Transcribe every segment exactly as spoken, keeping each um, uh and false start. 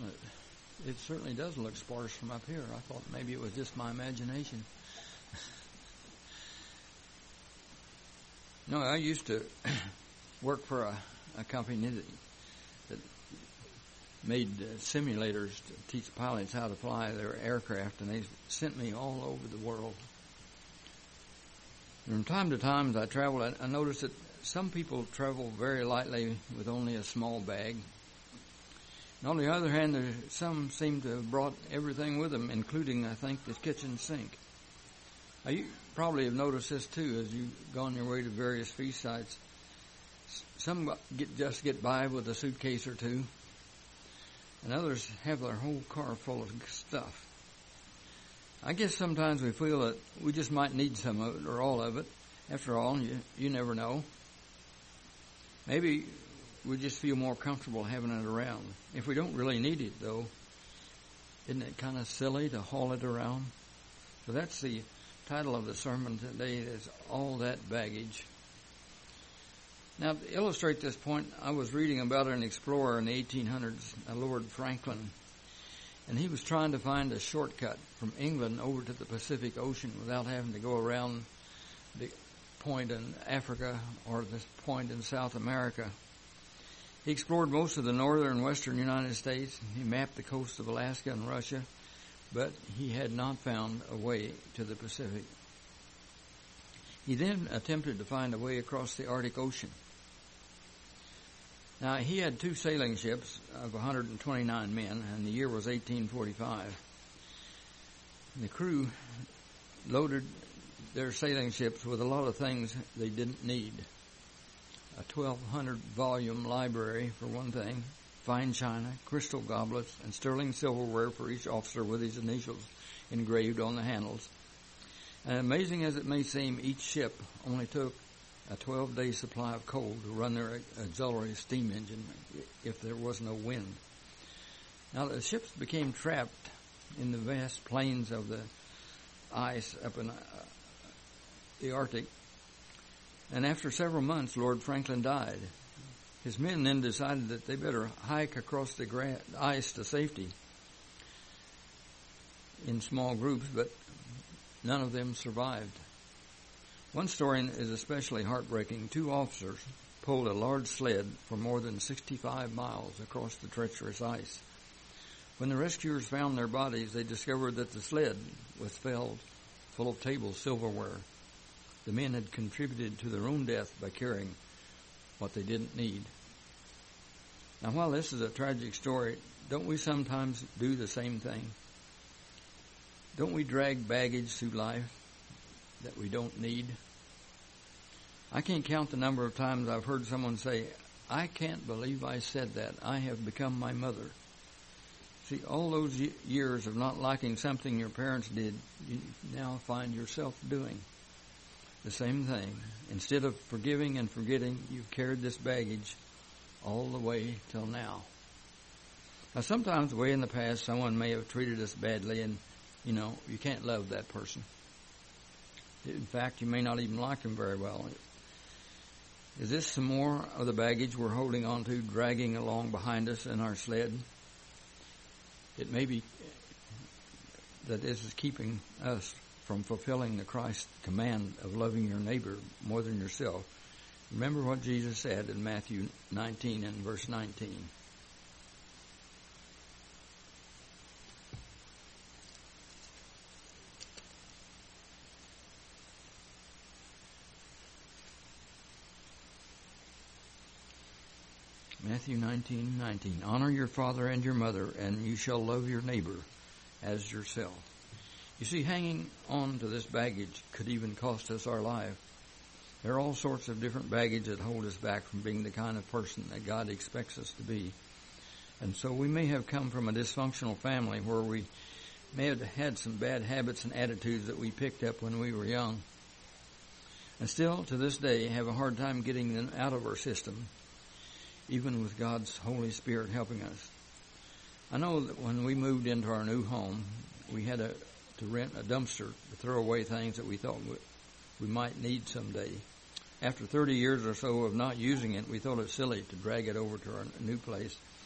it, it certainly does look sparse from up here. I thought maybe it was just my imagination. No, I used to work for a, a company that, that made uh, simulators to teach pilots how to fly their aircraft, and they sent me all over the world. And from time to time, as I traveled, I, I noticed that some people travel very lightly with only a small bag. And on the other hand, there, some seem to have brought everything with them, including, I think, the kitchen sink. Now, you probably have noticed this, too, as you've gone your way to various feast sites. Some get, just get by with a suitcase or two, and others have their whole car full of stuff. I guess sometimes we feel that we just might need some of it or all of it. After all, you, you never know. Maybe we just feel more comfortable having it around. If we don't really need it, though, isn't it kind of silly to haul it around? So that's the title of the sermon today, is All That Baggage. Now, to illustrate this point, I was reading about an explorer in the eighteen hundreds, Lord Franklin, and he was trying to find a shortcut from England over to the Pacific Ocean without having to go around the point in Africa or this point in South America. He explored most of the northern and western United States. He mapped the coast of Alaska and Russia, but he had not found a way to the Pacific. He then attempted to find a way across the Arctic Ocean. Now, he had two sailing ships of one hundred twenty-nine men, and the year was eighteen forty-five. The crew loaded their sailing ships with a lot of things they didn't need. A twelve hundred volume library, for one thing, fine china, crystal goblets, and sterling silverware for each officer with his initials engraved on the handles. And amazing as it may seem, each ship only took a twelve-day supply of coal to run their auxiliary steam engine if there was no wind. Now, the ships became trapped in the vast plains of the ice up in uh, the Arctic, and after several months, Lord Franklin died. His men then decided that they better hike across the gra- ice to safety in small groups, but none of them survived. One story is especially heartbreaking. Two officers pulled a large sled for more than sixty-five miles across the treacherous ice. When the rescuers found their bodies, they discovered that the sled was filled full of table silverware. The men had contributed to their own death by carrying what they didn't need. Now, while this is a tragic story, don't we sometimes do the same thing? Don't we drag baggage through life that we don't need? I can't count the number of times I've heard someone say, "I can't believe I said that. I have become my mother." See, all those years of not liking something your parents did, you now find yourself doing the same thing. Instead of forgiving and forgetting, you've carried this baggage all the way till now. Now, sometimes way in the past, someone may have treated us badly, and, you know, you can't love that person. In fact, you may not even like them very well. Is this some more of the baggage we're holding on to, dragging along behind us in our sled? It may be that this is keeping us from fulfilling the Christ command of loving your neighbor more than yourself. Remember what Jesus said in Matthew nineteen and verse nineteen. Matthew nineteen nineteen. Honor your father and your mother, and you shall love your neighbor as yourself. You see, hanging on to this baggage could even cost us our life. There are all sorts of different baggage that hold us back from being the kind of person that God expects us to be. And so we may have come from a dysfunctional family where we may have had some bad habits and attitudes that we picked up when we were young, and still to this day have a hard time getting them out of our system, even with God's Holy Spirit helping us. I know that when we moved into our new home, we had a, to rent a dumpster to throw away things that we thought we, we might need someday. After thirty years or so of not using it, we thought it silly to drag it over to our new place.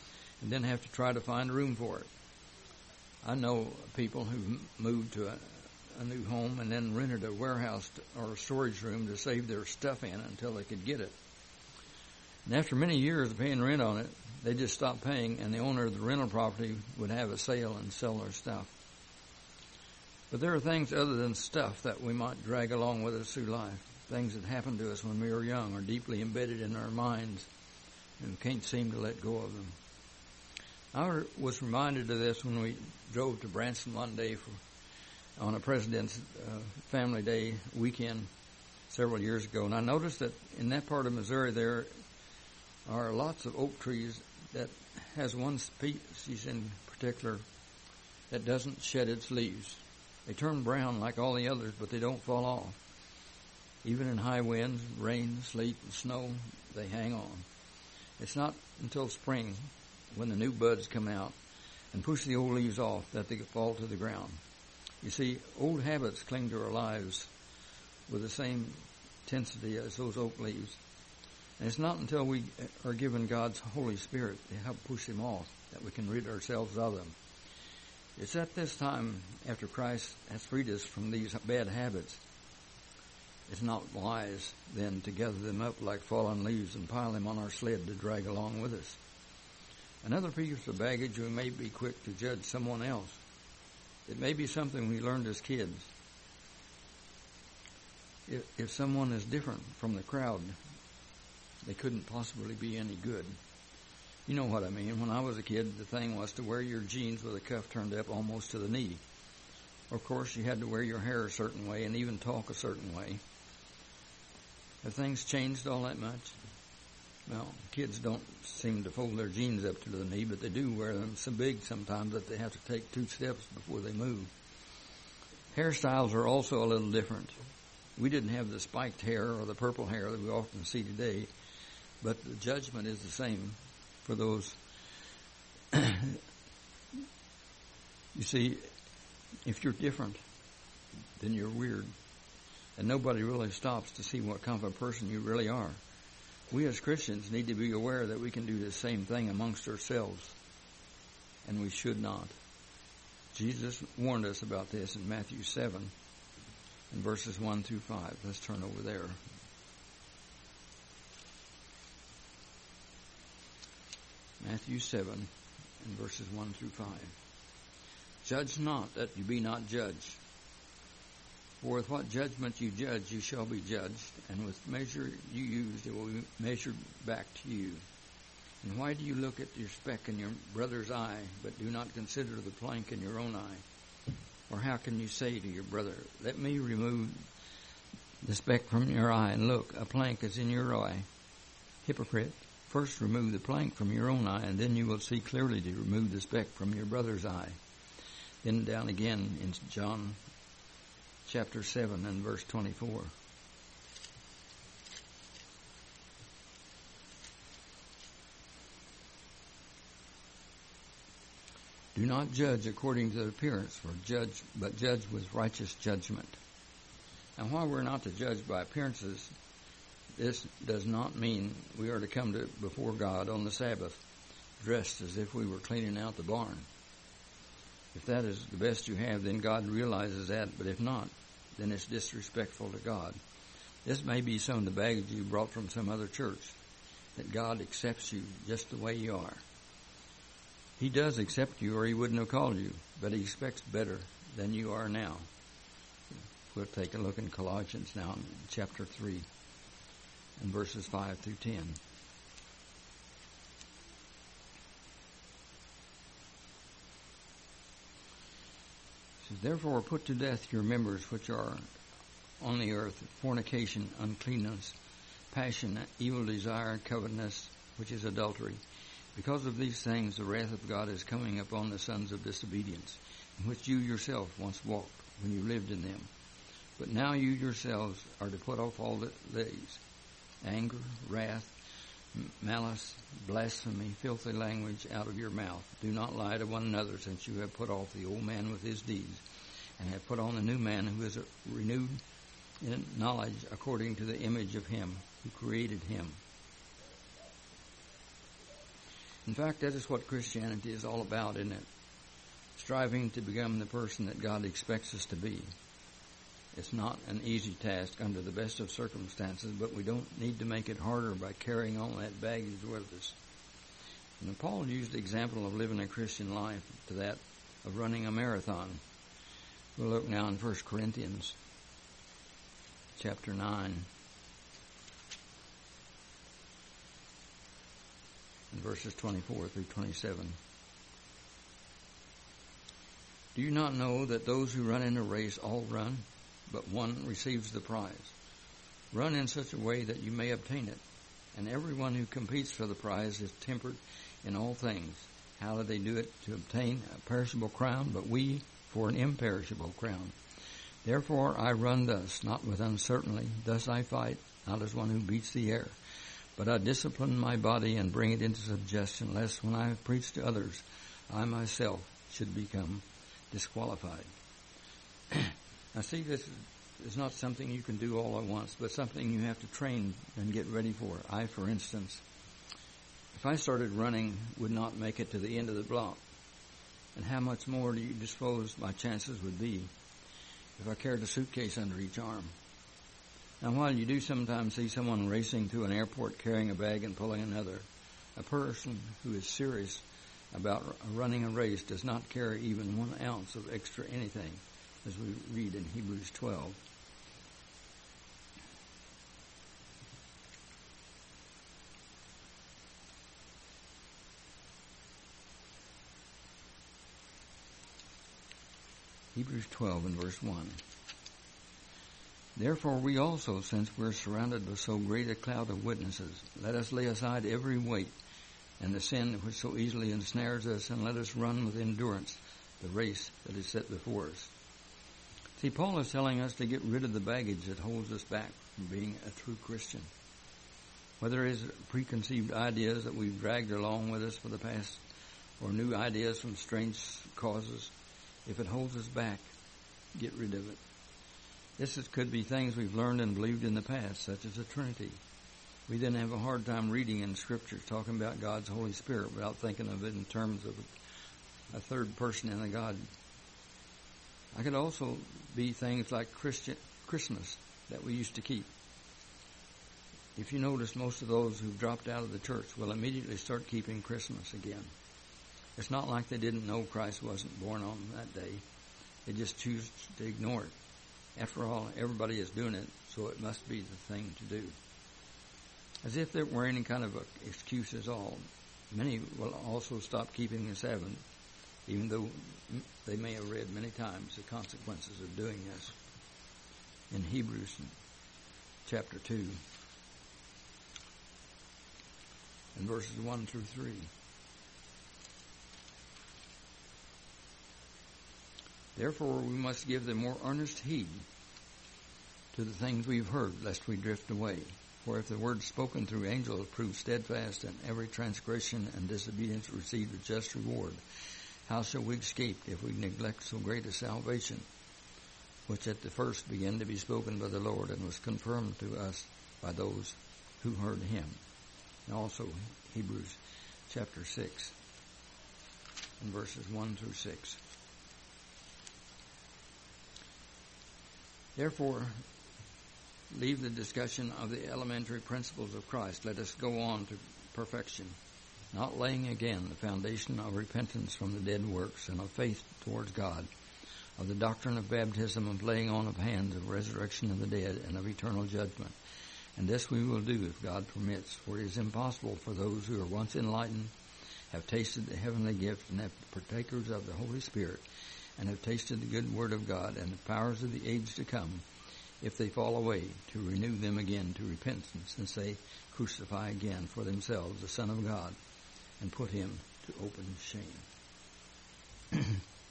and then have to try to find room for it. I know people who moved to a, a new home and then rented a warehouse to, or a storage room to save their stuff in until they could get it. And after many years of paying rent on it, they just stopped paying, and the owner of the rental property would have a sale and sell their stuff. But there are things other than stuff that we might drag along with us through life, things that happened to us when we were young or deeply embedded in our minds, and we can't seem to let go of them. I was reminded of this when we drove to Branson one day for, on a President's uh, Family Day weekend several years ago, and I noticed that in that part of Missouri there are lots of oak trees that has one species in particular that doesn't shed its leaves. They turn brown like all the others, but they don't fall off. Even in high winds, rain, sleet, and snow, they hang on. It's not until spring, when the new buds come out and push the old leaves off, that they fall to the ground. You see, old habits cling to our lives with the same intensity as those oak leaves. And it's not until we are given God's Holy Spirit to help push them off that we can rid ourselves of them. It's at this time, after Christ has freed us from these bad habits, it's not wise then to gather them up like fallen leaves and pile them on our sled to drag along with us. Another piece of baggage, we may be quick to judge someone else. It may be something we learned as kids. If, if someone is different from the crowd, they couldn't possibly be any good. You know what I mean. When I was a kid, the thing was to wear your jeans with a cuff turned up almost to the knee. Of course, you had to wear your hair a certain way and even talk a certain way. Have things changed all that much? Well, kids don't seem to fold their jeans up to the knee, but they do wear them so big sometimes that they have to take two steps before they move. Hairstyles are also a little different. We didn't have the spiked hair or the purple hair that we often see today, but the judgment is the same for those. You see, if you're different, then you're weird. And nobody really stops to see what kind of a person you really are. We as Christians need to be aware that we can do the same thing amongst ourselves, and we should not. Jesus warned us about this in Matthew seven, in verses one through five. Let's turn over there. Matthew seven, in verses one through five. Judge not, that you be not judged. For with what judgment you judge, you shall be judged, and with measure you use, it will be measured back to you. And why do you look at your speck in your brother's eye, but do not consider the plank in your own eye? Or how can you say to your brother, let me remove the speck from your eye, and look, a plank is in your eye? Hypocrite, first remove the plank from your own eye, and then you will see clearly to remove the speck from your brother's eye. Then down again in John chapter seven and verse twenty-four. Do not judge according to appearance, for judge, but judge with righteous judgment. And while we're not to judge by appearances, this does not mean we are to come to before God on the Sabbath dressed as if we were cleaning out the barn. If that is the best you have, then God realizes that, but if not, then it's disrespectful to God. This may be some of the baggage you brought from some other church, that God accepts you just the way you are. He does accept you, or he wouldn't have called you, but he expects better than you are now. We'll take a look in Colossians now, in chapter three, and verses five through ten. It says, therefore put to death your members which are on the earth, fornication, uncleanness, passion, evil desire, covetousness, which is adultery. Because of these things, the wrath of God is coming upon the sons of disobedience, in which you yourself once walked when you lived in them. But now you yourselves are to put off all these: anger, wrath, malice, blasphemy, filthy language out of your mouth. Do not lie to one another, since you have put off the old man with his deeds, and have put on the new man, who is renewed in knowledge according to the image of him who created him. In fact, that is what Christianity is all about, isn't it? Striving to become the person that God expects us to be. It's not an easy task under the best of circumstances, but we don't need to make it harder by carrying on that baggage with us. And Paul used the example of living a Christian life to that of running a marathon. We'll look now in First Corinthians chapter nine and verses twenty-four through twenty-seven. Do you not know that those who run in a race all run, but one receives the prize? Run in such a way that you may obtain it. And everyone who competes for the prize is tempered in all things. How do they do it? To obtain a perishable crown, but we for an imperishable crown. Therefore I run thus, not with uncertainty. Thus I fight, not as one who beats the air. But I discipline my body and bring it into subjection, lest when I have preached to others, I myself should become disqualified. Now see, this is not something you can do all at once, but something you have to train and get ready for. I, for instance, if I started running, would not make it to the end of the block. And how much more do you suppose my chances would be if I carried a suitcase under each arm? Now, while you do sometimes see someone racing through an airport carrying a bag and pulling another, a person who is serious about running a race does not carry even one ounce of extra anything, as we read in Hebrews twelve. Hebrews twelve and verse one. Therefore we also, since we're surrounded by so great a cloud of witnesses, let us lay aside every weight and the sin which so easily ensnares us, and let us run with endurance the race that is set before us. See, Paul is telling us to get rid of the baggage that holds us back from being a true Christian. Whether it is preconceived ideas that we've dragged along with us for the past, or new ideas from strange causes, if it holds us back, get rid of it. This is, could be things we've learned and believed in the past, such as the Trinity. We then have a hard time reading in Scripture, talking about God's Holy Spirit without thinking of it in terms of a third person in a God. I could also be things like Christian, Christmas that we used to keep. If you notice, most of those who've dropped out of the church will immediately start keeping Christmas again. It's not like they didn't know Christ wasn't born on that day. They just choose to ignore it. After all, everybody is doing it, so it must be the thing to do. As if there were any kind of excuse at all. Many will also stop keeping the Sabbath, even though they may have read many times the consequences of doing this. In Hebrews chapter two, and verses one through three. Therefore we must give the more earnest heed to the things we've heard, lest we drift away. For if the word spoken through angels proved steadfast, and every transgression and disobedience received a just reward, how shall we escape if we neglect so great a salvation, which at the first began to be spoken by the Lord, and was confirmed to us by those who heard him? And also Hebrews chapter six, and verses one through six. Therefore, leave the discussion of the elementary principles of Christ. Let us go on to perfection, not laying again the foundation of repentance from the dead works and of faith towards God, of the doctrine of baptism, of laying on of hands, of resurrection of the dead, and of eternal judgment. And this we will do if God permits, for it is impossible for those who are once enlightened, have tasted the heavenly gift, and have partakers of the Holy Spirit, and have tasted the good word of God and the powers of the age to come, if they fall away, to renew them again to repentance, and say, crucify again for themselves the Son of God, and put him to open shame.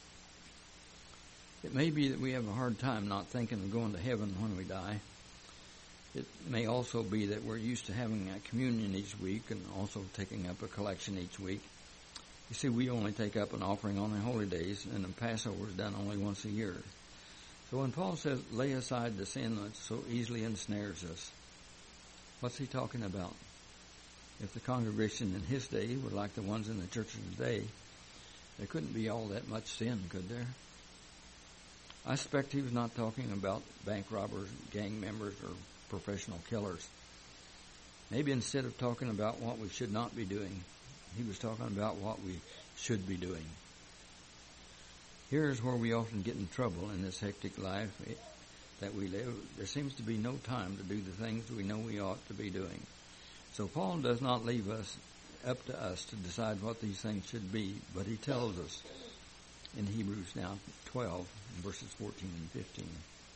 It may be that we have a hard time not thinking of going to heaven when we die. It may also be that we're used to having a communion each week and also taking up a collection each week. You see, we only take up an offering on the holy days, and the Passover is done only once a year. So when Paul says, lay aside the sin that so easily ensnares us, what's he talking about? If the congregation in his day were like the ones in the churches today, there couldn't be all that much sin, could there? I suspect he was not talking about bank robbers, gang members, or professional killers. Maybe instead of talking about what we should not be doing, he was talking about what we should be doing. Here's where we often get in trouble in this hectic life that we live. There seems to be no time to do the things we know we ought to be doing. So Paul does not leave us up to us to decide what these things should be, but he tells us in Hebrews now twelve, verses fourteen and fifteen.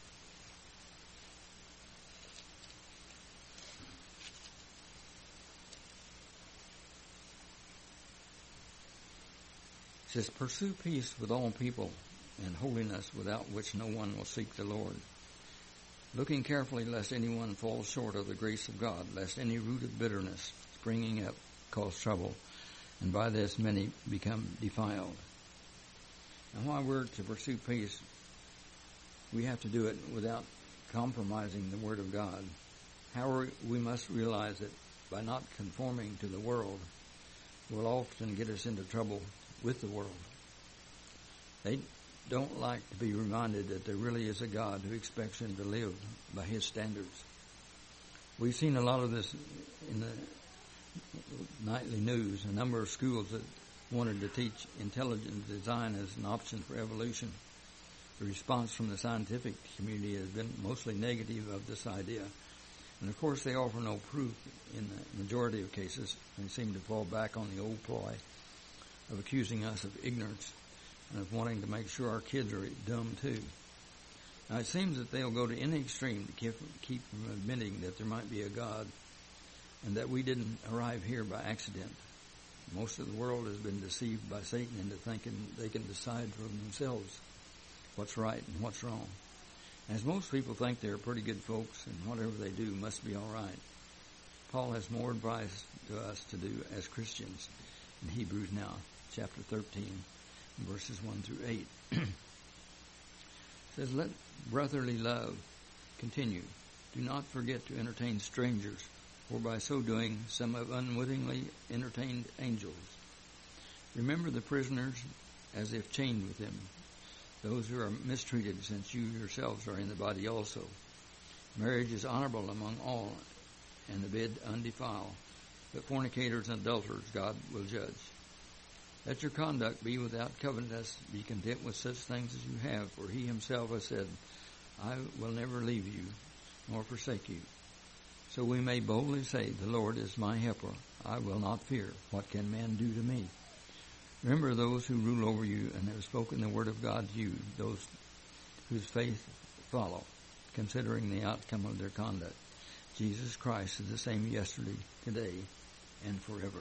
It says, "Pursue peace with all people and holiness, without which no one will seek the Lord. Looking carefully lest anyone fall short of the grace of God, lest any root of bitterness springing up cause trouble, and by this many become defiled." And while we're to pursue peace, we have to do it without compromising the Word of God. However, we must realize that by not conforming to the world will often get us into trouble with the world. They don't like to be reminded that there really is a God who expects them to live by His standards. We've seen a lot of this in the nightly news, a number of schools that wanted to teach intelligent design as an option for evolution. The response from the scientific community has been mostly negative of this idea. And of course they offer no proof in the majority of cases. They seem to fall back on the old ploy of accusing us of ignorance and of wanting to make sure our kids are dumb too. Now it seems that they'll go to any extreme to keep, keep from admitting that there might be a God and that we didn't arrive here by accident. Most of the world has been deceived by Satan into thinking they can decide for themselves what's right and what's wrong. As most people think they're pretty good folks and whatever they do must be all right, Paul has more advice to us to do as Christians in Hebrews now, chapter thirteen, verses one through eight. It says, "Let brotherly love continue. Do not forget to entertain strangers, for by so doing some have unwittingly entertained angels. Remember the prisoners as if chained with them, those who are mistreated, since you yourselves are in the body also. Marriage is honorable among all, and the bed undefiled, but fornicators and adulterers God will judge. Let your conduct be without covetousness. Be content with such things as you have, for He Himself has said, I will never leave you nor forsake you. So we may boldly say, the Lord is my helper. I will not fear. What can man do to me? Remember those who rule over you and have spoken the word of God to you, those whose faith follow, considering the outcome of their conduct. Jesus Christ is the same yesterday, today, and forever."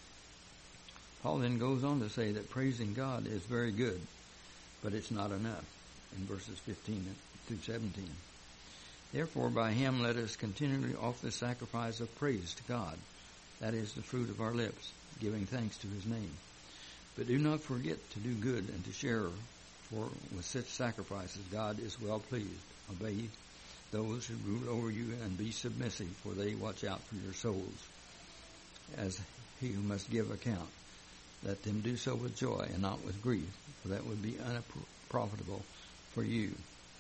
Paul then goes on to say that praising God is very good, but it's not enough in verses fifteen through seventeen. "Therefore by Him let us continually offer the sacrifice of praise to God, that is the fruit of our lips, giving thanks to His name. But do not forget to do good and to share, for with such sacrifices God is well pleased. Obey those who rule over you and be submissive, for they watch out for your souls, as he who must give account. Let them do so with joy and not with grief, for that would be unprofitable for you."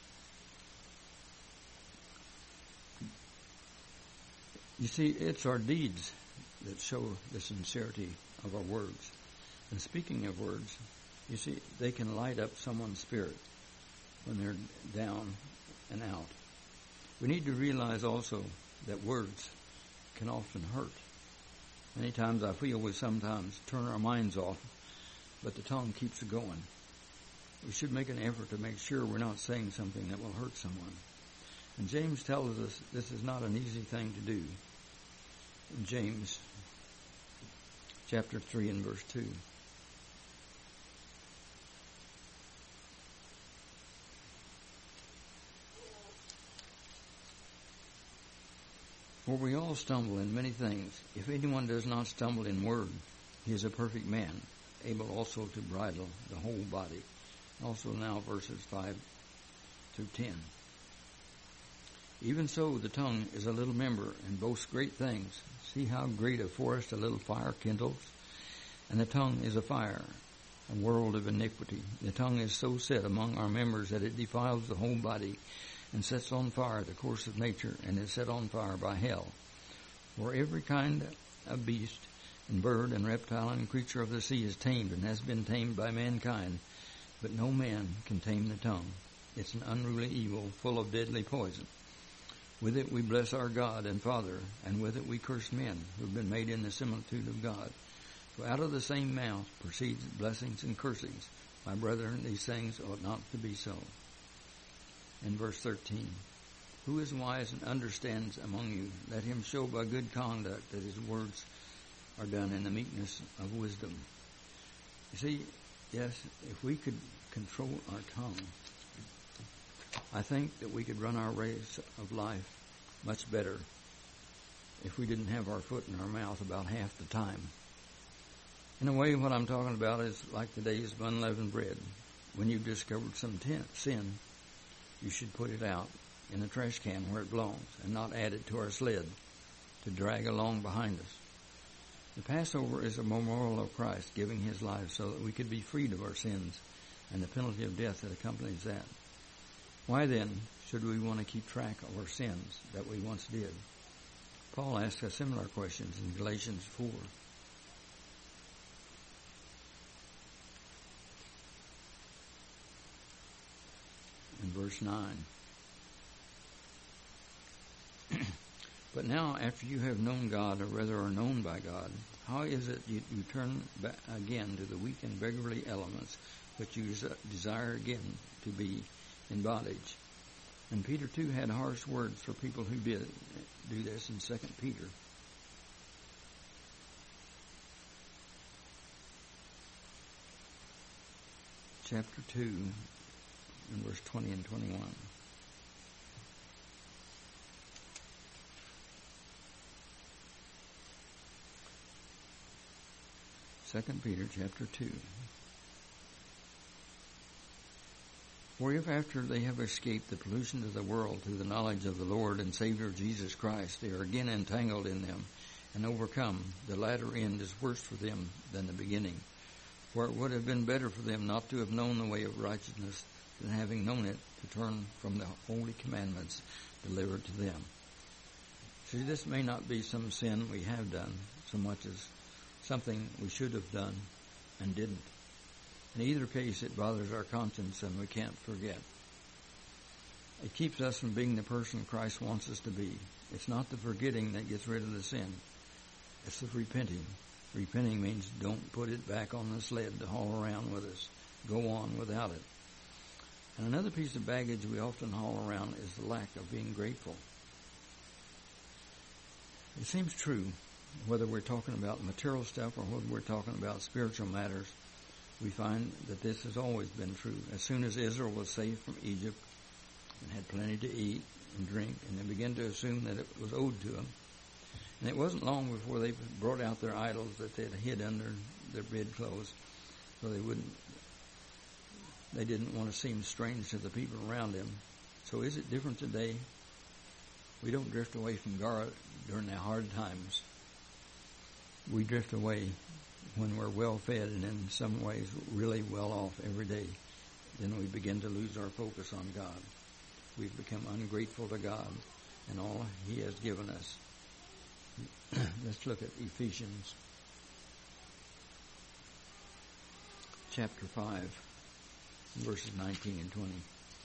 You see, it's our deeds that show the sincerity of our words. And speaking of words, you see, they can light up someone's spirit when they're down and out. We need to realize also that words can often hurt. Many times I feel we sometimes turn our minds off, but the tongue keeps it going. We should make an effort to make sure we're not saying something that will hurt someone. And James tells us this is not an easy thing to do. In James chapter three and verse two. "For we all stumble in many things. If anyone does not stumble in word, he is a perfect man, able also to bridle the whole body." Also now verses five through ten. Even so, the tongue is a little member and boasts great things. See how great a forest a little fire kindles? And the tongue is a fire, a world of iniquity. The tongue is so set among our members that it defiles the whole body and sets on fire the course of nature, and is set on fire by hell. For every kind of beast and bird and reptile and creature of the sea is tamed and has been tamed by mankind, but no man can tame the tongue. It's an unruly evil full of deadly poison. With it we bless our God and Father, and with it we curse men who have been made in the similitude of God. For out of the same mouth proceeds blessings and cursings. My brethren, these things ought not to be so. In verse thirteen, who is wise and understands among you? Let him show by good conduct that his words are done in the meekness of wisdom. You see, yes, if we could control our tongue, I think that we could run our race of life much better if we didn't have our foot in our mouth about half the time. In a way, what I'm talking about is like the days of unleavened bread. When you've discovered some ten- sin, you should put it out in a trash can where it belongs and not add it to our sled to drag along behind us. The Passover is a memorial of Christ giving his life so that we could be freed of our sins and the penalty of death that accompanies that. Why then should we want to keep track of our sins that we once did? Paul asks us similar questions in Galatians four. In verse nine. But now, after you have known God, or rather are known by God, how is it you, you turn back again to the weak and beggarly elements which you desire again to be in bondage? And Peter too had harsh words for people who did do this in Second Peter. Chapter two, in verse twenty and twenty-one. Second Peter chapter two. For if after they have escaped the pollution of the world through the knowledge of the Lord and Savior Jesus Christ, they are again entangled in them and overcome, the latter end is worse for them than the beginning. For it would have been better for them not to have known the way of righteousness than having known it to turn from the holy commandments delivered to them. See, this may not be some sin we have done so much as something we should have done and didn't. In either case, it bothers our conscience and we can't forget. It keeps us from being the person Christ wants us to be. It's not the forgetting that gets rid of the sin. It's the repenting. Repenting means don't put it back on the sled to haul around with us. Go on without it. And another piece of baggage we often haul around is the lack of being grateful. It seems true, whether we're talking about material stuff or whether we're talking about spiritual matters, we find that this has always been true. As soon as Israel was saved from Egypt and had plenty to eat and drink, and they began to assume that it was owed to them, and it wasn't long before they brought out their idols that they had hid under their bedclothes, so they wouldn't, they didn't want to seem strange to the people around them. So is it different today? We don't drift away from God during the hard times. We drift away when we're well fed and in some ways really well off every day. Then we begin to lose our focus on God. We've become ungrateful to God and all he has given us. Let's look at Ephesians chapter five, verses nineteen and twenty.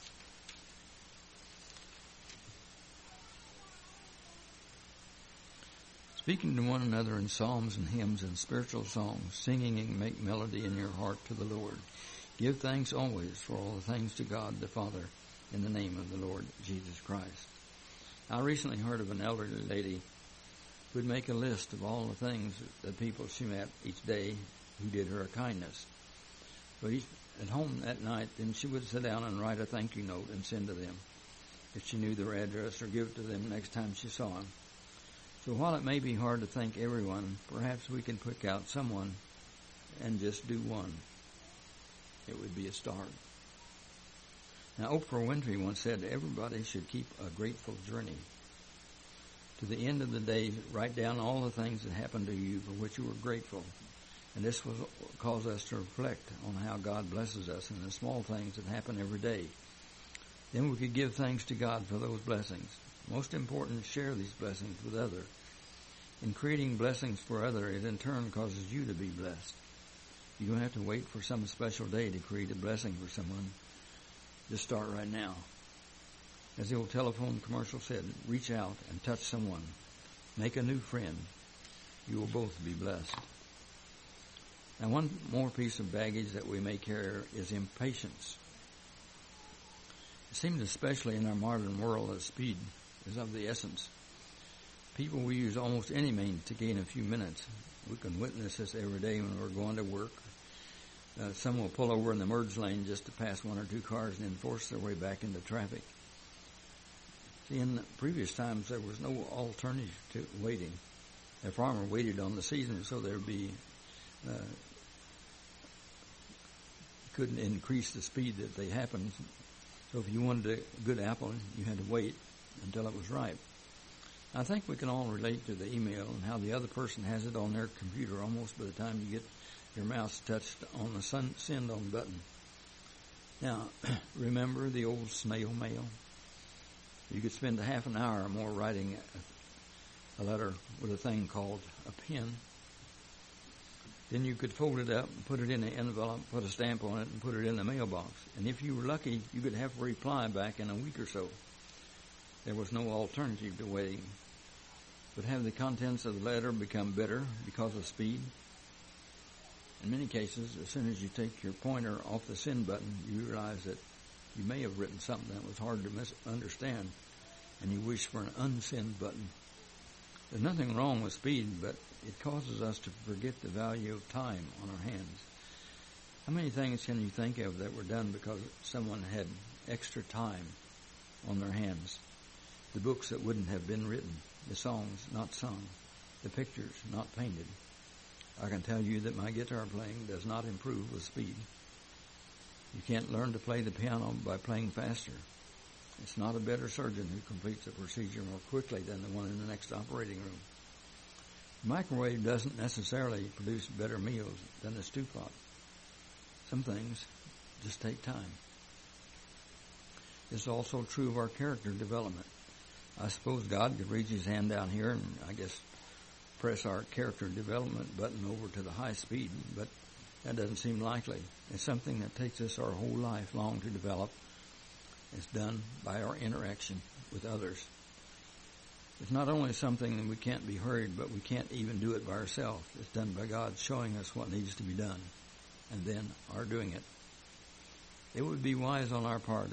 Speaking to one another in psalms and hymns and spiritual songs, singing and make melody in your heart to the Lord. Give thanks always for all the things to God the Father in the name of the Lord Jesus Christ. I recently heard of an elderly lady who would make a list of all the things that people she met each day who did her a kindness. But each, at home that night, then she would sit down and write a thank you note and send to them if she knew their address, or give it to them next time she saw them. So while it may be hard to thank everyone, perhaps we can pick out someone and just do one. It would be a start. Now, Oprah Winfrey once said, everybody should keep a grateful journey. To the end of the day, write down all the things that happened to you for which you were grateful. And this will cause us to reflect on how God blesses us in the small things that happen every day. Then we could give thanks to God for those blessings. Most important, share these blessings with others. In creating blessings for others, it in turn causes you to be blessed. You don't have to wait for some special day to create a blessing for someone. Just start right now. As the old telephone commercial said, reach out and touch someone. Make a new friend. You will both be blessed. Now, one more piece of baggage that we may carry is impatience. It seems especially in our modern world that speed is of the essence. People will use almost any means to gain a few minutes. We can witness this every day when we're going to work. Uh, some will pull over in the merge lane just to pass one or two cars and then force their way back into traffic. See, in previous times, there was no alternative to waiting. A farmer waited on the season so there'd be, uh, couldn't increase the speed that they happened. So if you wanted a good apple, you had to wait until it was ripe. I think we can all relate to the email and how the other person has it on their computer almost by the time you get your mouse touched on the send on button. Now, remember the old snail mail? You could spend a half an hour or more writing a letter with a thing called a pen. Then you could fold it up and put it in an envelope, put a stamp on it, and put it in the mailbox. And if you were lucky, you could have a reply back in a week or so. There was no alternative to waiting. But have the contents of the letter become bitter because of speed? In many cases, as soon as you take your pointer off the send button, you realize that you may have written something that was hard to misunderstand, and you wish for an unsend button. There's nothing wrong with speed, but it causes us to forget the value of time on our hands. How many things can you think of that were done because someone had extra time on their hands? The books that wouldn't have been written, the songs not sung, the pictures not painted. I can tell you that my guitar playing does not improve with speed. You can't learn to play the piano by playing faster. It's not a better surgeon who completes a procedure more quickly than the one in the next operating room. The microwave doesn't necessarily produce better meals than the stew pot. Some things just take time. It's also true of our character development. I suppose God could reach his hand down here and, I guess, press our character development button over to the high speed, but that doesn't seem likely. It's something that takes us our whole life long to develop. It's done by our interaction with others. It's not only something that we can't be hurried, but we can't even do it by ourselves. It's done by God showing us what needs to be done, and then our doing it. It would be wise on our part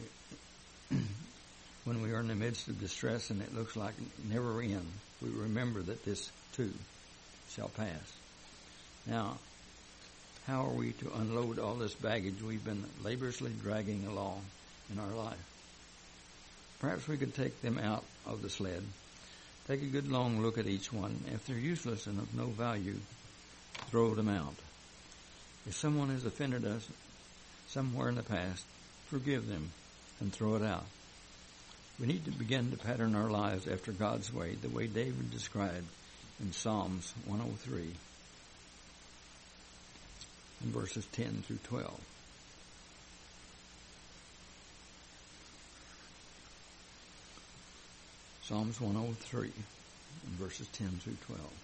when we are in the midst of distress and it looks like never end, we remember that this too shall pass. Now, how are we to unload all this baggage we've been laboriously dragging along in our life? Perhaps we could take them out of the sled, take a good long look at each one. If they're useless and of no value, throw them out. If someone has offended us somewhere in the past, forgive them and throw it out. We need to begin to pattern our lives after God's way, the way David described in Psalms one oh three, in verses ten through twelve. Psalms one oh three, in verses ten through twelve.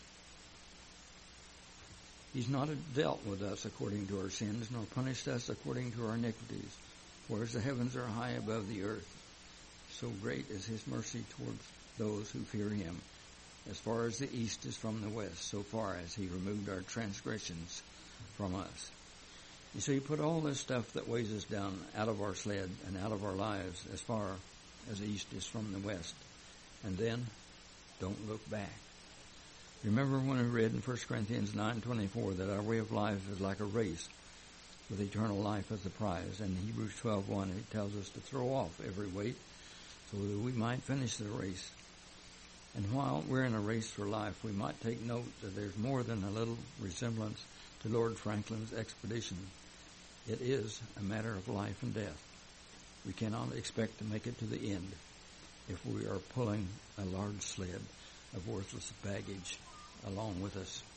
He's not dealt with us according to our sins, nor punished us according to our iniquities. For as the heavens are high above the earth, so great is his mercy towards those who fear him. As far as the east is from the west, so far as he removed our transgressions from us. You see, put all this stuff that weighs us down out of our sled and out of our lives as far as the east is from the west. And then, don't look back. Remember when we read in First Corinthians nine twenty-four that our way of life is like a race with eternal life as the prize. And in Hebrews twelve one it tells us to throw off every weight so that we might finish the race. And while we're in a race for life, we might take note that there's more than a little resemblance to Lord Franklin's expedition. It is a matter of life and death. We cannot expect to make it to the end if we are pulling a large sled of worthless baggage along with us.